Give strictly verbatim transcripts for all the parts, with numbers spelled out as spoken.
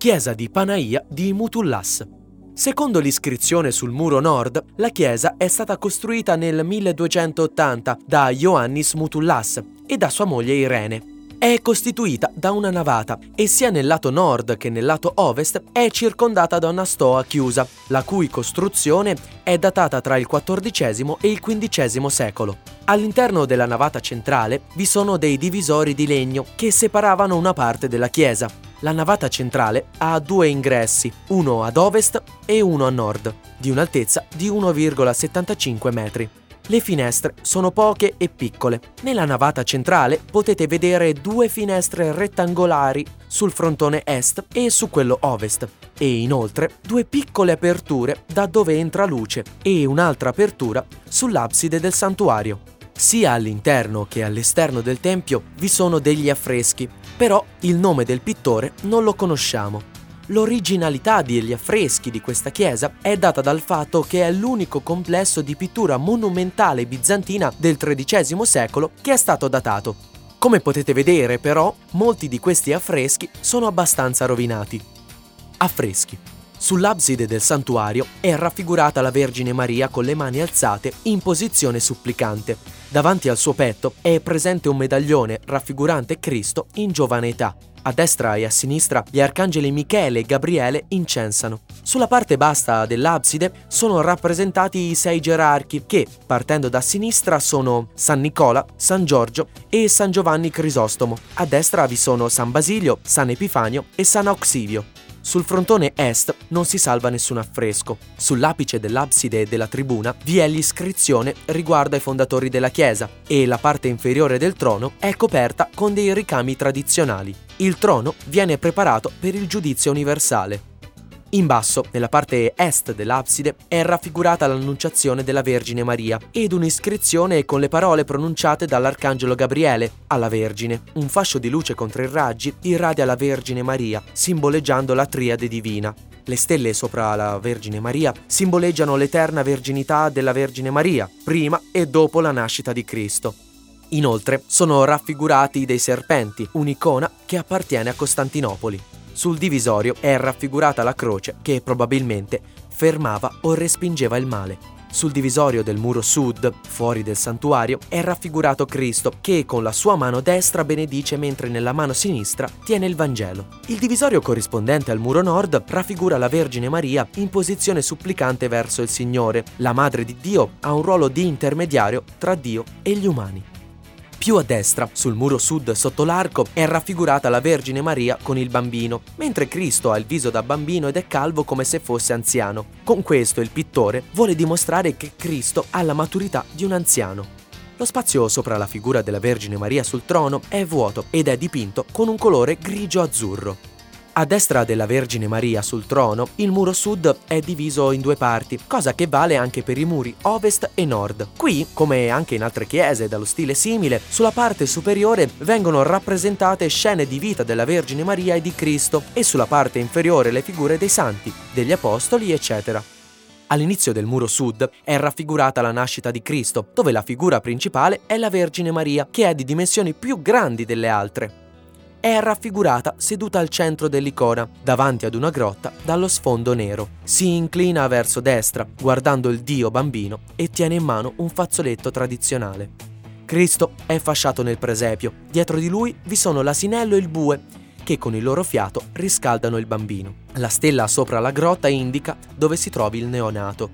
Chiesa di Panaia di Mutullas. Secondo l'iscrizione sul muro nord, la chiesa è stata costruita nel milleduecentottanta da Ioannis Mutullas e da sua moglie Irene. È costituita da una navata e sia nel lato nord che nel lato ovest è circondata da una stoa chiusa, la cui costruzione è datata tra il quattordicesimo e il quindicesimo secolo. All'interno della navata centrale vi sono dei divisori di legno che separavano una parte della chiesa. La navata centrale ha due ingressi, uno ad ovest e uno a nord, di un'altezza di uno virgola settantacinque metri. Le finestre sono poche e piccole. Nella navata centrale potete vedere due finestre rettangolari sul frontone est e su quello ovest e inoltre due piccole aperture da dove entra luce e un'altra apertura sull'abside del santuario. Sia all'interno che all'esterno del tempio vi sono degli affreschi, però il nome del pittore non lo conosciamo. L'originalità degli affreschi di questa chiesa è data dal fatto che è l'unico complesso di pittura monumentale bizantina del tredicesimo secolo che è stato datato. Come potete vedere, però, molti di questi affreschi sono abbastanza rovinati. Affreschi. Sull'abside del santuario è raffigurata la Vergine Maria con le mani alzate in posizione supplicante. Davanti al suo petto è presente un medaglione raffigurante Cristo in giovane età. A destra e a sinistra gli arcangeli Michele e Gabriele incensano. Sulla parte bassa dell'abside sono rappresentati i sei gerarchi che, partendo da sinistra, sono San Nicola, San Giorgio e San Giovanni Crisostomo. A destra vi sono San Basilio, San Epifanio e San Auxilio. Sul frontone est non si salva nessun affresco. Sull'apice dell'abside e della tribuna vi è l'iscrizione riguardo ai fondatori della chiesa e la parte inferiore del trono è coperta con dei ricami tradizionali. Il trono viene preparato per il giudizio universale. In basso, nella parte est dell'abside, è raffigurata l'annunciazione della Vergine Maria ed un'iscrizione con le parole pronunciate dall'arcangelo Gabriele alla Vergine. Un fascio di luce contro i raggi irradia la Vergine Maria, simboleggiando la triade divina. Le stelle sopra la Vergine Maria simboleggiano l'eterna verginità della Vergine Maria, prima e dopo la nascita di Cristo. Inoltre sono raffigurati dei serpenti, un'icona che appartiene a Costantinopoli. Sul divisorio è raffigurata la croce che probabilmente fermava o respingeva il male. Sul divisorio del muro sud, fuori del santuario, è raffigurato Cristo che con la sua mano destra benedice mentre nella mano sinistra tiene il Vangelo. Il divisorio corrispondente al muro nord raffigura la Vergine Maria in posizione supplicante verso il Signore. La Madre di Dio ha un ruolo di intermediario tra Dio e gli umani. Più a destra, sul muro sud sotto l'arco, è raffigurata la Vergine Maria con il bambino, mentre Cristo ha il viso da bambino ed è calvo come se fosse anziano. Con questo il pittore vuole dimostrare che Cristo ha la maturità di un anziano. Lo spazio sopra la figura della Vergine Maria sul trono è vuoto ed è dipinto con un colore grigio-azzurro. A destra della Vergine Maria sul trono, il muro sud è diviso in due parti, cosa che vale anche per i muri ovest e nord. Qui, come anche in altre chiese dallo stile simile, sulla parte superiore vengono rappresentate scene di vita della Vergine Maria e di Cristo e sulla parte inferiore le figure dei santi, degli apostoli, eccetera. All'inizio del muro sud è raffigurata la nascita di Cristo, dove la figura principale è la Vergine Maria, che è di dimensioni più grandi delle altre. È raffigurata seduta al centro dell'icona, davanti ad una grotta dallo sfondo nero. Si inclina verso destra, guardando il Dio bambino, e tiene in mano un fazzoletto tradizionale. Cristo è fasciato nel presepio. Dietro di lui vi sono l'asinello e il bue, che con il loro fiato riscaldano il bambino. La stella sopra la grotta indica dove si trovi il neonato.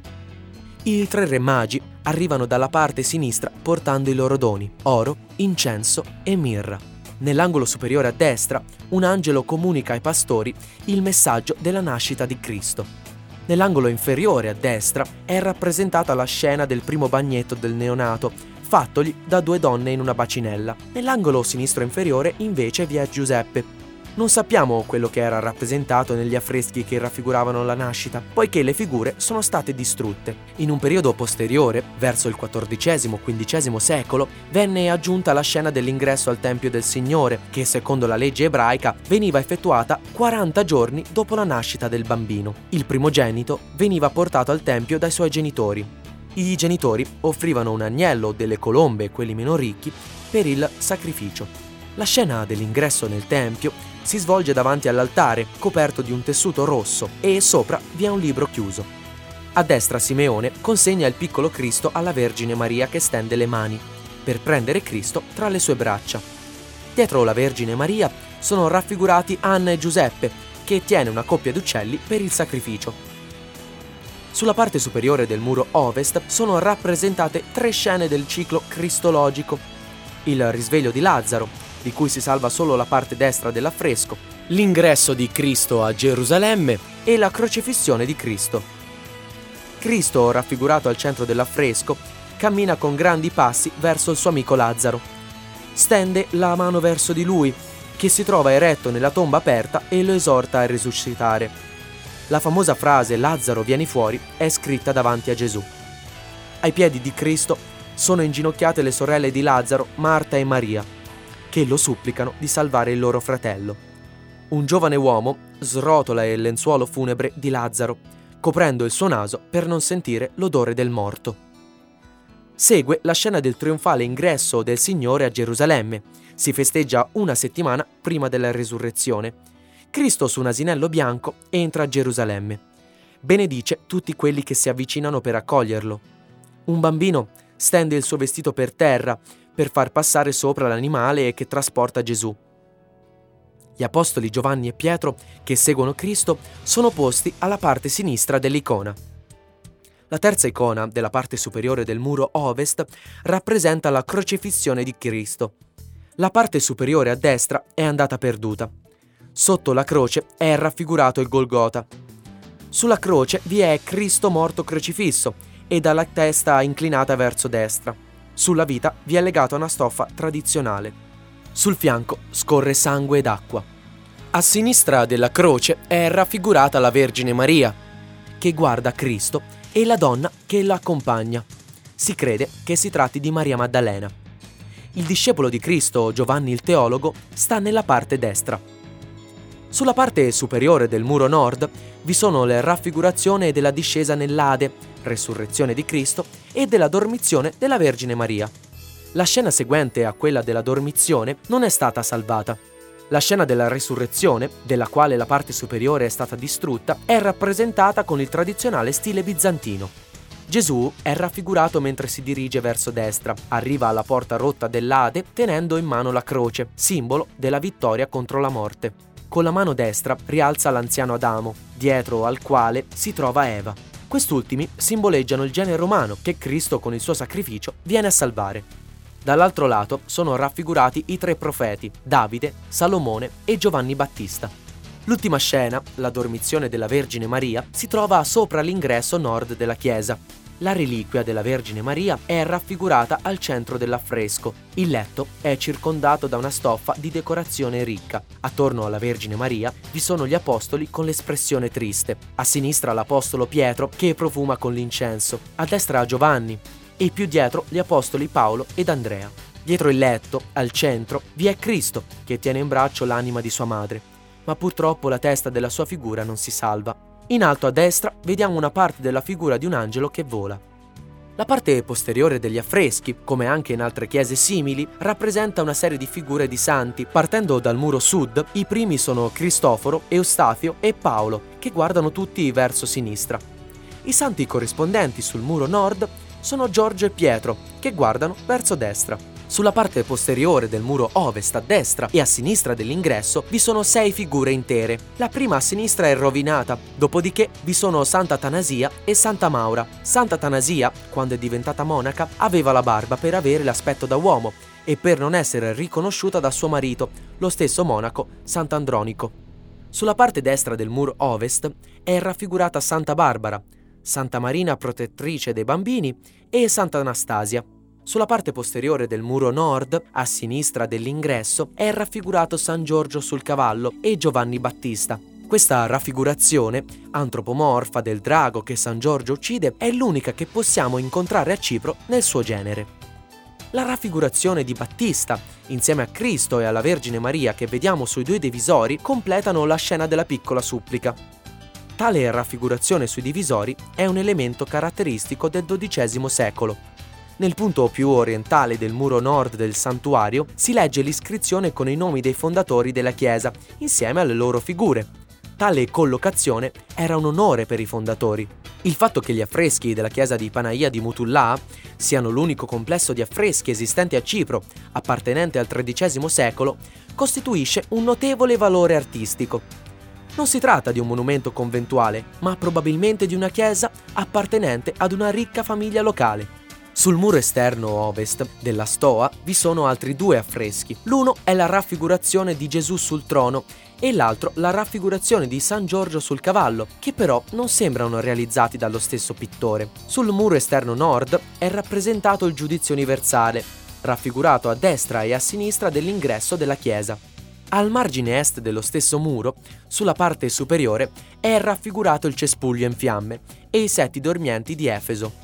I tre re magi arrivano dalla parte sinistra portando i loro doni: oro, incenso e mirra. Nell'angolo superiore a destra, un angelo comunica ai pastori il messaggio della nascita di Cristo. Nell'angolo inferiore a destra è rappresentata la scena del primo bagnetto del neonato, fattogli da due donne in una bacinella. Nell'angolo sinistro inferiore, invece, vi è Giuseppe. Non sappiamo quello che era rappresentato negli affreschi che raffiguravano la nascita, poiché le figure sono state distrutte. In un periodo posteriore, verso il quattordicesimo quindicesimo secolo, venne aggiunta la scena dell'ingresso al Tempio del Signore, che secondo la legge ebraica veniva effettuata quaranta giorni dopo la nascita del bambino. Il primogenito veniva portato al Tempio dai suoi genitori. I genitori offrivano un agnello o delle colombe, quelli meno ricchi, per il sacrificio. La scena dell'ingresso nel Tempio si svolge davanti all'altare, coperto di un tessuto rosso, e sopra vi è un libro chiuso. A destra Simeone consegna il piccolo Cristo alla Vergine Maria che stende le mani, per prendere Cristo tra le sue braccia. Dietro la Vergine Maria sono raffigurati Anna e Giuseppe, che tiene una coppia d'uccelli per il sacrificio. Sulla parte superiore del muro ovest sono rappresentate tre scene del ciclo cristologico: il risveglio di Lazzaro, di cui si salva solo la parte destra dell'affresco, l'ingresso di Cristo a Gerusalemme e la crocifissione di Cristo. Cristo, raffigurato al centro dell'affresco, cammina con grandi passi verso il suo amico Lazzaro. Stende la mano verso di lui, che si trova eretto nella tomba aperta, e lo esorta a risuscitare. La famosa frase «Lazzaro, vieni fuori» è scritta davanti a Gesù. Ai piedi di Cristo sono inginocchiate le sorelle di Lazzaro, Marta e Maria, che lo supplicano di salvare il loro fratello. Un giovane uomo srotola il lenzuolo funebre di Lazzaro, coprendo il suo naso per non sentire l'odore del morto. Segue la scena del trionfale ingresso del Signore a Gerusalemme. Si festeggia una settimana prima della risurrezione. Cristo su un asinello bianco entra a Gerusalemme. Benedice tutti quelli che si avvicinano per accoglierlo. Un bambino stende il suo vestito per terra per far passare sopra l'animale che trasporta Gesù. Gli apostoli Giovanni e Pietro, che seguono Cristo, sono posti alla parte sinistra dell'icona. La terza icona, della parte superiore del muro ovest, rappresenta la crocifissione di Cristo. La parte superiore a destra è andata perduta. Sotto la croce è raffigurato il Golgota. Sulla croce vi è Cristo morto crocifisso e dalla testa inclinata verso destra. Sulla vita vi è legata una stoffa tradizionale. Sul fianco scorre sangue ed acqua. A sinistra della croce è raffigurata la Vergine Maria, che guarda Cristo, e la donna che la accompagna. Si crede che si tratti di Maria Maddalena. Il discepolo di Cristo, Giovanni il teologo, sta nella parte destra. Sulla parte superiore del muro nord vi sono le raffigurazioni della discesa nell'Ade, resurrezione di Cristo, e della dormizione della Vergine Maria. La scena seguente a quella della dormizione non è stata salvata. La scena della risurrezione, della quale la parte superiore è stata distrutta, è rappresentata con il tradizionale stile bizantino. Gesù è raffigurato mentre si dirige verso destra, arriva alla porta rotta dell'Ade tenendo in mano la croce, simbolo della vittoria contro la morte. Con la mano destra rialza l'anziano Adamo, dietro al quale si trova Eva. Quest'ultimi simboleggiano il genere umano che Cristo con il suo sacrificio viene a salvare. Dall'altro lato sono raffigurati i tre profeti, Davide, Salomone e Giovanni Battista. L'ultima scena, la dormizione della Vergine Maria, si trova sopra l'ingresso nord della chiesa. La reliquia della Vergine Maria è raffigurata al centro dell'affresco. Il letto è circondato da una stoffa di decorazione ricca. Attorno alla Vergine Maria vi sono gli apostoli con l'espressione triste. A sinistra l'apostolo Pietro che profuma con l'incenso. A destra Giovanni. E più dietro gli apostoli Paolo ed Andrea. Dietro il letto, al centro, vi è Cristo, che tiene in braccio l'anima di sua madre, ma purtroppo la testa della sua figura non si salva. In alto a destra vediamo una parte della figura di un angelo che vola. La parte posteriore degli affreschi, come anche in altre chiese simili, rappresenta una serie di figure di santi. Partendo dal muro sud, i primi sono Cristoforo, Eustafio e Paolo, che guardano tutti verso sinistra. I santi corrispondenti sul muro nord sono Giorgio e Pietro, che guardano verso destra. Sulla parte posteriore del muro ovest a destra e a sinistra dell'ingresso vi sono sei figure intere. La prima a sinistra è rovinata, dopodiché vi sono Sant'Atanasia e Santa Maura. Sant'Atanasia, quando è diventata monaca, aveva la barba per avere l'aspetto da uomo e per non essere riconosciuta da suo marito, lo stesso monaco Sant'Andronico. Sulla parte destra del muro ovest è raffigurata Santa Barbara, Santa Marina protettrice dei bambini e Santa Anastasia. Sulla parte posteriore del muro nord, a sinistra dell'ingresso, è raffigurato San Giorgio sul cavallo e Giovanni Battista. Questa raffigurazione, antropomorfa del drago che San Giorgio uccide, è l'unica che possiamo incontrare a Cipro nel suo genere. La raffigurazione di Battista, insieme a Cristo e alla Vergine Maria che vediamo sui due divisori, completano la scena della piccola supplica. Tale raffigurazione sui divisori è un elemento caratteristico del dodicesimo secolo. Nel punto più orientale del muro nord del santuario si legge l'iscrizione con i nomi dei fondatori della chiesa, insieme alle loro figure. Tale collocazione era un onore per i fondatori. Il fatto che gli affreschi della chiesa di Panaia di Mutullaa siano l'unico complesso di affreschi esistente a Cipro, appartenente al tredicesimo secolo, costituisce un notevole valore artistico. Non si tratta di un monumento conventuale, ma probabilmente di una chiesa appartenente ad una ricca famiglia locale. Sul muro esterno ovest della stoa vi sono altri due affreschi. L'uno è la raffigurazione di Gesù sul trono e l'altro la raffigurazione di San Giorgio sul cavallo, che però non sembrano realizzati dallo stesso pittore. Sul muro esterno nord è rappresentato il giudizio universale, raffigurato a destra e a sinistra dell'ingresso della chiesa. Al margine est dello stesso muro, sulla parte superiore, è raffigurato il cespuglio in fiamme e i sette dormienti di Efeso.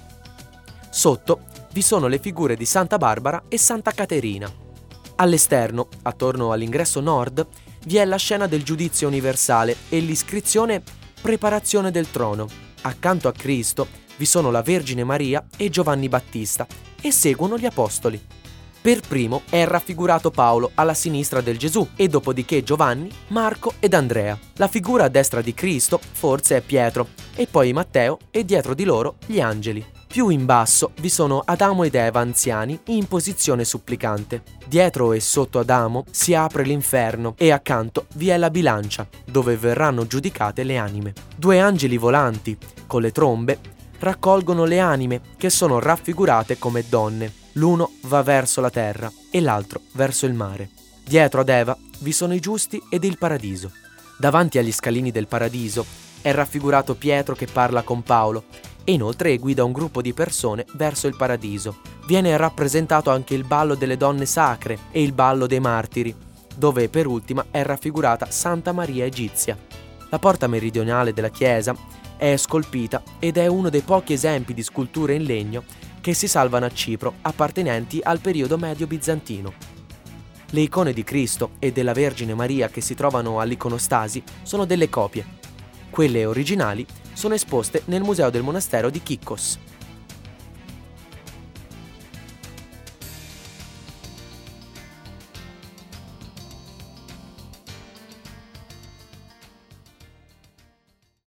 Sotto vi sono le figure di Santa Barbara e Santa Caterina. All'esterno, attorno all'ingresso nord, vi è la scena del giudizio universale e l'iscrizione Preparazione del trono. Accanto a Cristo vi sono la Vergine Maria e Giovanni Battista e seguono gli apostoli. Per primo è raffigurato Paolo alla sinistra del Gesù e dopodiché Giovanni, Marco ed Andrea. La figura a destra di Cristo forse è Pietro e poi Matteo e dietro di loro gli angeli. Più in basso vi sono Adamo ed Eva anziani in posizione supplicante. Dietro e sotto Adamo si apre l'inferno e accanto vi è la bilancia, dove verranno giudicate le anime. Due angeli volanti, con le trombe, raccolgono le anime che sono raffigurate come donne. L'uno va verso la terra e l'altro verso il mare. Dietro ad Eva vi sono i giusti ed il paradiso. Davanti agli scalini del paradiso è raffigurato Pietro che parla con Paolo e inoltre guida un gruppo di persone verso il paradiso. Viene rappresentato anche il ballo delle donne sacre e il ballo dei martiri, dove per ultima è raffigurata Santa Maria Egizia. La porta meridionale della chiesa è scolpita ed è uno dei pochi esempi di sculture in legno che si salvano a Cipro appartenenti al periodo medio bizantino. Le icone di Cristo e della Vergine Maria che si trovano all'iconostasi sono delle copie. Quelle originali sono esposte nel museo del monastero di Kikkos.